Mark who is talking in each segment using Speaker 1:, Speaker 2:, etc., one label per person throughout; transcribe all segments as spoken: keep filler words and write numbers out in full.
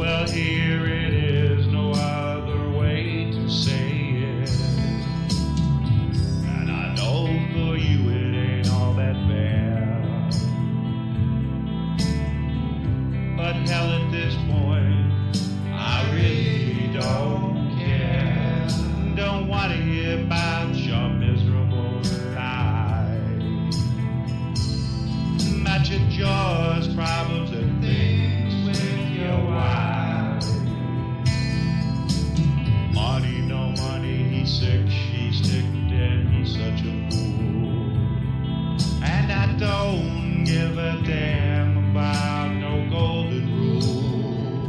Speaker 1: Well, here it is, no other way to say it. And I know for you it ain't all that fair. But hell, at this point, I really don't care. Don't want to hear about your miserable life. Match your jaws, problems and things with your wife. Money, no money, he's sick, she's ticked, and he's such a fool. And I don't give a damn about no golden rule.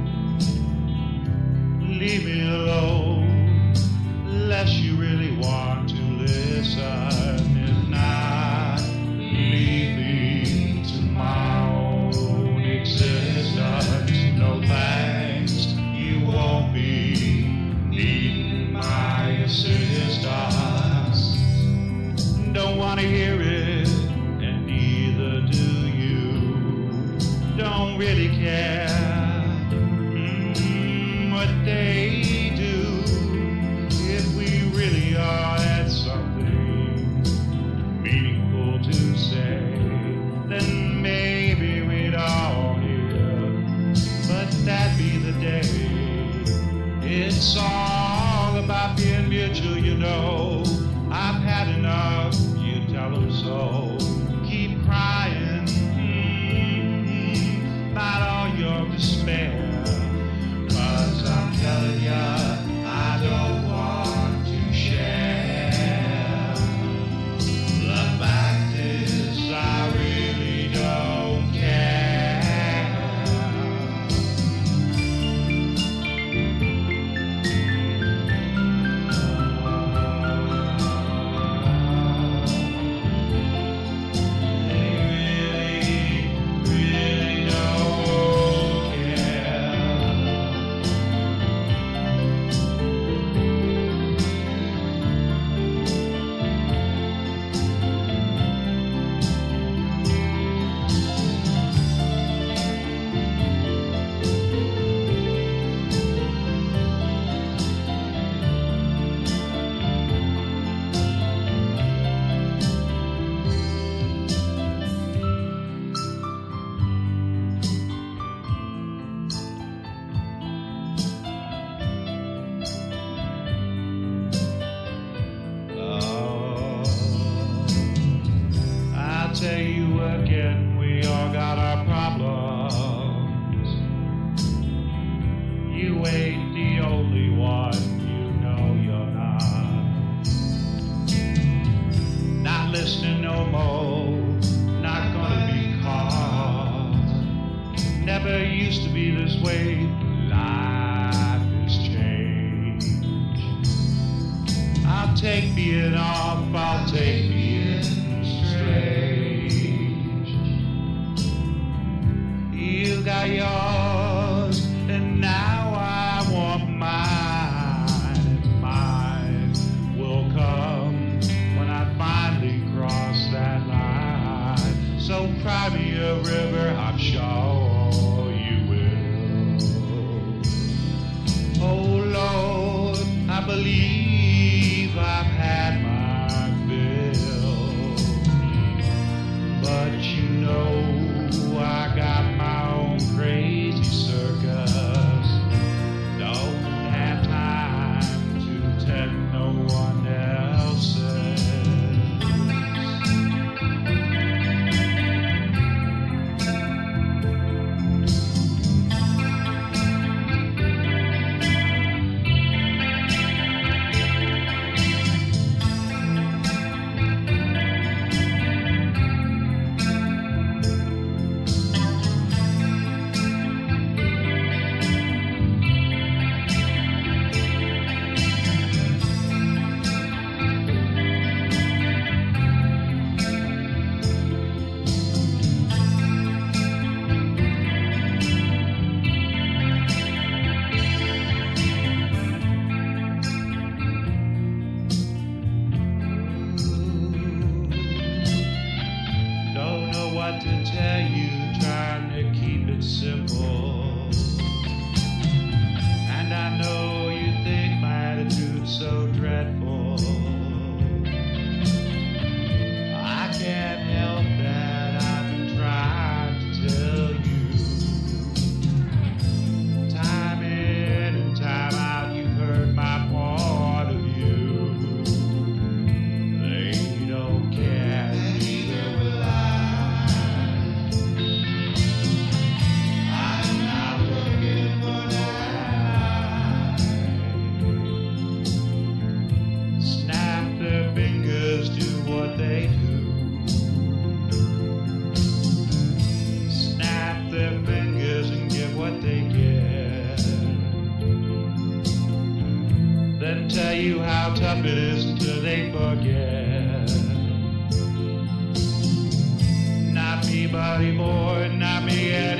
Speaker 1: Leave me alone, unless you really want to listen. If not, leave me to my own existence. No thanks, you won't be needing my assistance. Don't want to hear it, and neither do you. Don't really care mm, what they do. If we really are at something meaningful to say, then maybe we'd all hear. But that'd be the day. It's all about being mutual, you know. I've had enough, you tell them so. Keep crying mm, about all your despair. 'Cause I'm telling ya, I don't want to share. The fact is, I really don't care. They really, really don't care. Oh, I'll tell you again, we all got our problems. You ain't the only one, you know you're not. Not listening no more, not gonna be caught. Never used to be this way, life has changed. I'll take being off, I'll take being strange. You got yours, and now I want mine. And mine will come when I finally cross that line. So cry me a river, I'm sure you will. Oh Lord, I believe I've had my fill. you how tough it is till they forget. Not me, buddy boy, not me,